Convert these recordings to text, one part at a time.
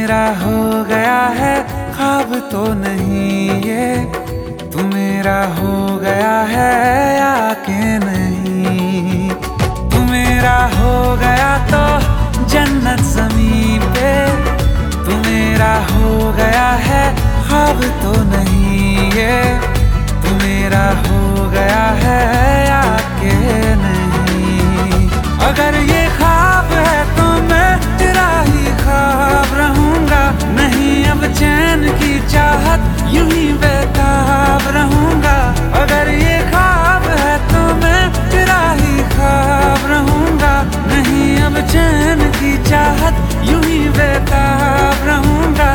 मेरा हो गया है, ख्वाब तो नहीं ये। तू मेरा हो गया है या के नहीं। तू मेरा हो गया तो जन्नत ज़मीन पे। तू मेरा हो गया है, ख्वाब तो नहीं ये। तू मेरा हो गया है या के नहीं। अगर ये ख्वाब है तो मैं तेरा ही ख्वाब रहूंगा। नहीं अब चैन की चाहत यूं ही बेताब रहूंगा। अगर ये ख्वाब है तो मैं तेरा ही ख्वाब रहूंगा। नहीं अब चैन की चाहत यूं ही बेताब रहूंगा।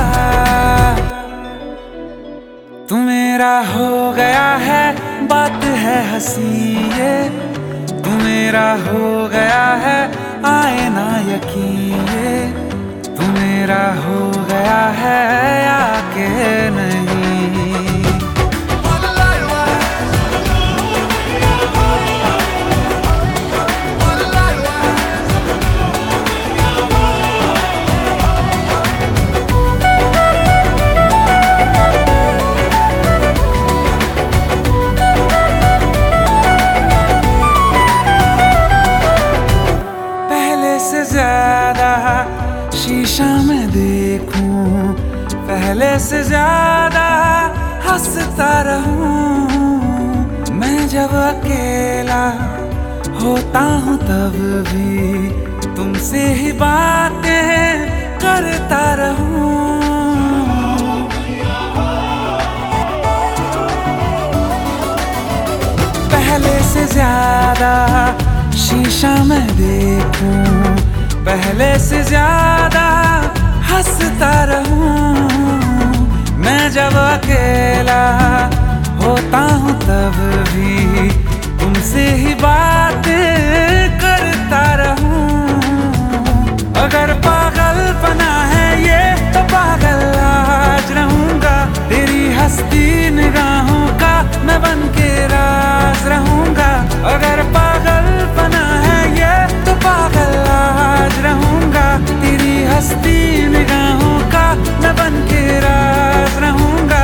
तू मेरा हो गया है, बात है हंसी ये। तू मेरा हो गया है, आए ना यकीन ये। तू मेरा हो गया है या के नहीं। ज्यादा शीशा में देखूं, पहले से ज्यादा हंसता रहूं। मैं जब अकेला होता हूँ तब भी तुमसे ही बातें करता रहूं। पहले से ज्यादा शीशा में देखूं, पहले से ज्यादा हंसता रहूं। मैं जब अकेला होता हूँ तब भी तुमसे ही बातें करता रहूं। अगर पागल बना है ये तो पागल आज रहूंगा। तेरी हंसती निगाहों का मैं बन के राज रहूंगा। अगर पागल बना है ये तो पागल आज रहूंगा। तेरी हंसती निगाहों का मैं बन के राज रहूंगा।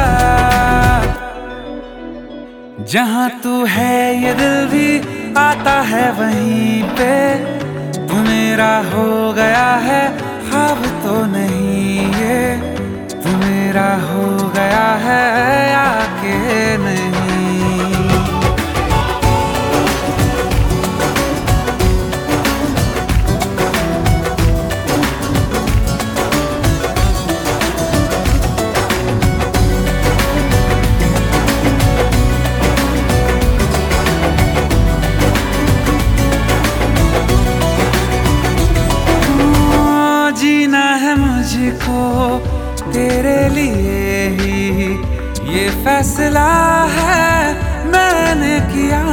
जहां तू है ये दिल भी आता है वहीं पे। तू मेरा हो गया है, ख्वाब तो नहीं ये। तू मेरा हो गया है या के नहीं। जीना है मुझको तेरे लिए ही, ये फैसला है मैंने किया।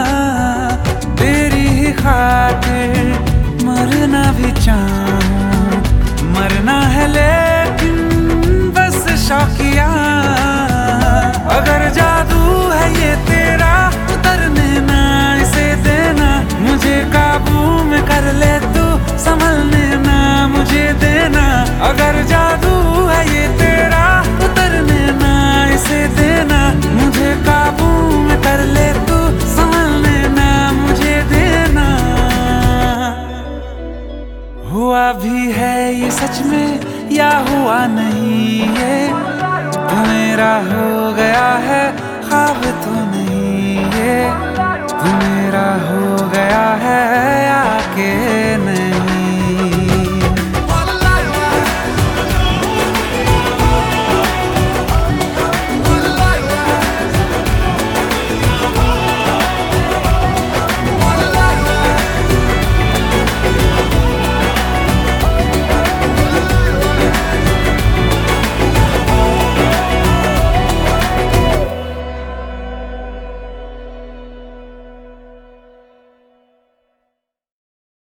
तेरी ही खातिर मरना भी चाहूं, मरना है लेकिन बस शौकिया। अगर जादू है ये तेरा उतरने ना इसे देना। मुझे काबू में कर ले तू, संभलने ना मुझे देना। अगर जादू है ये तेरा उतरने ना इसे देना। मुझे काबू में कर ले तू, संभलने ना मुझे देना। हुआ भी है ये सच में या हुआ नहीं ये। तू मेरा हो गया है, ख्वाब तो नहीं ये। तू मेरा हो गया